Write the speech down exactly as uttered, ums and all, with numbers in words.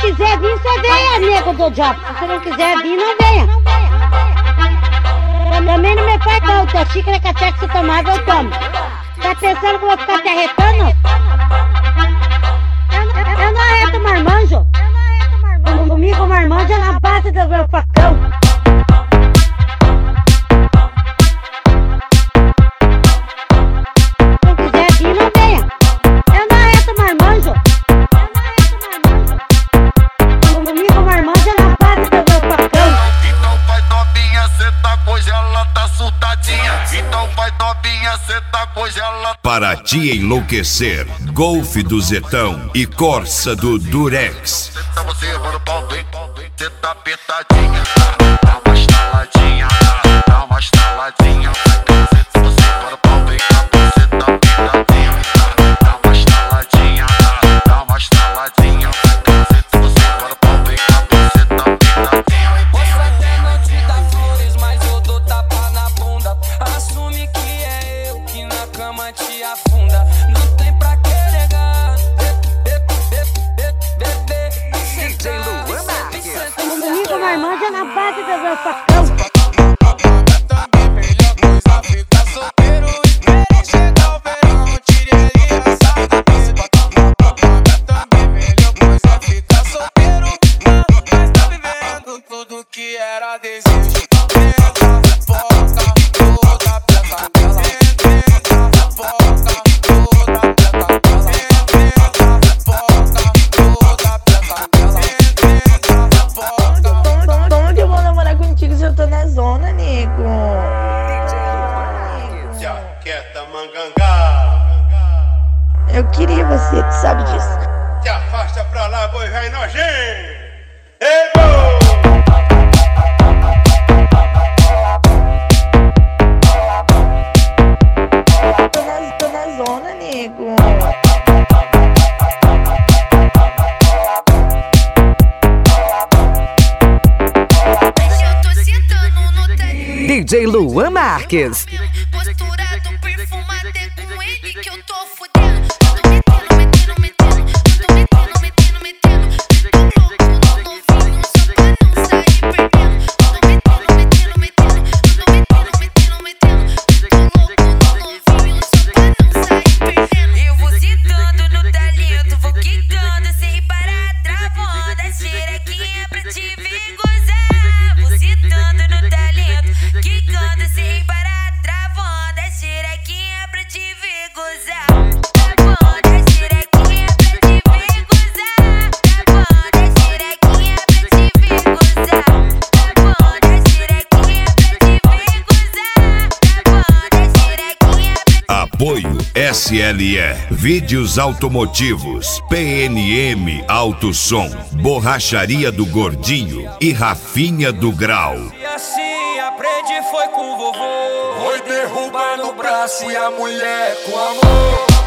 quiser vir, você venha, nego do diabo. Se você não quiser vir, não venha. Também não me faz falta. A xícara que até que você tomava, eu tomo. Tá pensando que eu vou ficar te arretando? Eu, eu não arreto marmanjo. Comigo, marmanjo é na base do meu facão. Para te enlouquecer, Golf do Zetão e Corsa do Durex. Você para o pau, vem, cê tá apertadinha, dá uma estaladinha, dá uma estaladinha. Você para o pau, vem, cê tá apertadinha, dá uma estaladinha, dá uma estaladinha. Você para o pau, vem, cê tá apertadinha. Posso até não te dar flores, mas eu dou tapa na bunda. Assume que é eu que na cama te afunda. Não tem pra que negar. D J Luan Marques. Comigo, marmanjo é na base do meu facão. Que era desejo. Como que eu vou namorar contigo se eu tô na zona, nego? Jaqueta mangangá. Eu queria você, tu sabe disso. Te afasta pra lá, boi velho nojento. Ei, boi! Tô na, tô na zona, nego. D J Luan Marques. Posturado, perfumado, é com ele que eu tô fudendo. Tô metendo, metendo, metendo, tô metendo, metendo, metendo. Tô louco no novinho, só pra não sair perdendo. Tô metendo, metendo, metendo, tô metendo, metendo, metendo. Tô louco no novinho, só pra não sair perdendo. Eu vou citando no talento, vou quicando sem parar, travando a xerequinha pra te ver gozar. Vou citando no talento, quicando sem parar, travando a xerequinha pra te ver gozar. Travando a xerequinha pra te ver gozar. Travando a xerequinha pra te ver gozar. Travando a xerequinha pra te ver gozar. Travando a xerequinha pra... Apoio S L E, Vídeos Automotivos, P N M Auto Som, Borracharia do Gordinho e Rafinha do Grau. E assim aprendi foi com o vovô. Foi derrubar no braço e a mulher com amor.